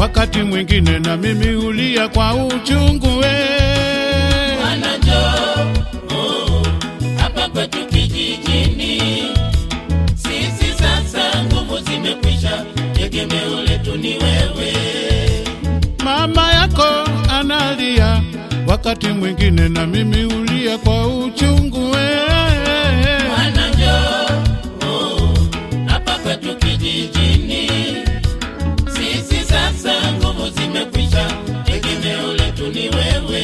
wakati mwingine na mimi hulia kwa uchungu we. Bwana njoo hapa kwetu kijijini, sisi sasa nguvu zimekwisha, tegemeo letu ni wewe. Mama yako analia, wakati mwingine na mimi hulia kwa uchungu we. Bwana njoo hapa kwetu kijijini, sisi sasa nguvu zimekwisha, tegemeo letu ni wewe.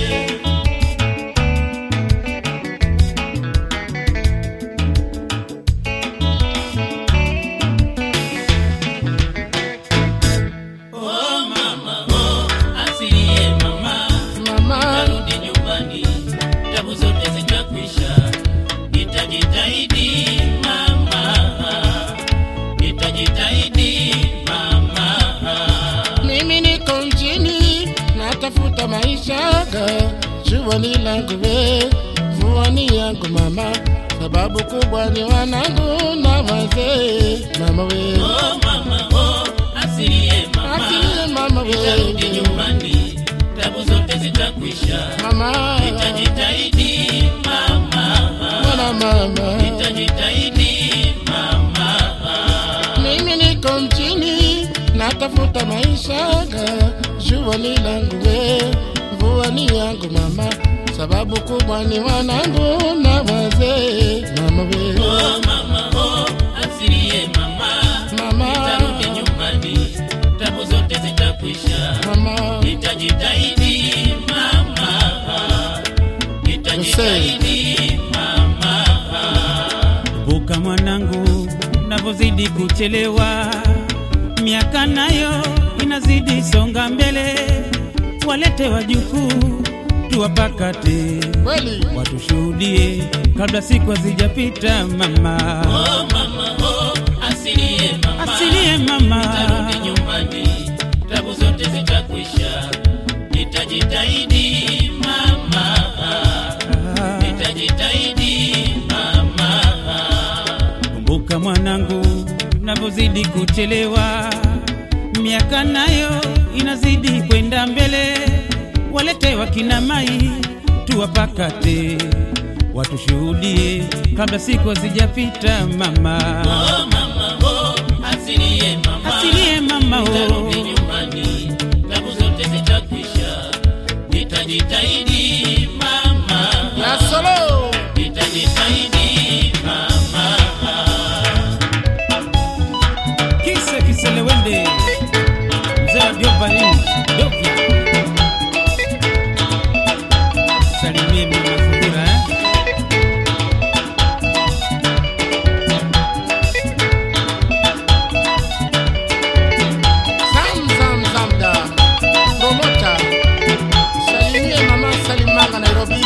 Tafuta maisha shughuli langu we, vuani yangu mama, sababu kubwa ni wanangu na wazee mama we. Oh mama asilie mama we, nitarudi nyumbani, tabu zote zitakwisha mama, nitajitahidi mama, nitajitahidi mama. Mimi niko mjini natafuta maisha shughuli langu we, vuani yangu mama, sababu kubwa ni wanangu na wazee mama we. Oh mama asilie mama, nitarudi nyumbani, tabu zote zitakwisha mama, nitajitahidi mama, nitajitahidi mama. Kumbuka mwanangu, unapozidi kuchelewa, miaka nayo inazidi songa mbele, walete wajukuu tuwapakate, watushuhudie kabla siku hazijapita mama. Oh mama asilie mama, nitarudi nyumbani, tabu zote zitakwisha, nitajitahidi mama, nitajitahidi mama. Kumbuka mwanangu, unapozidi kuchelewa, miaka nayo inazidi kwenda mbele, walete wakina mai tuwapakate, watushuhudie kabla siku hazijapita mama. Oh mama asilie mama, nitarudi nyumbani, tabu zote zitakwisha, nitajitahidi mama, nitajitahidi mama. Kiselewende mzee Diopalini Dopia, salimie mama Sugura Zamda promota, salimie mama Salimanga Nairobi.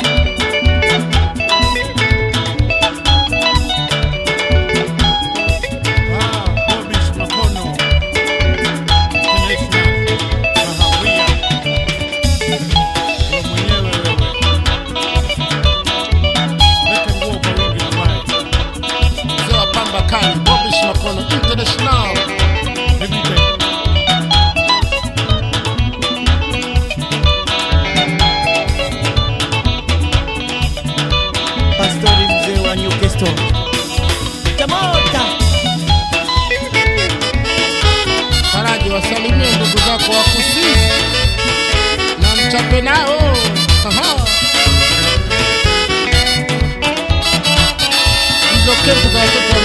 International Pastori mzee wa Newcastle Tamota Faraji, wasalimie ndugu zako wa Kusini na mchape nao. Hizo kempu za watoto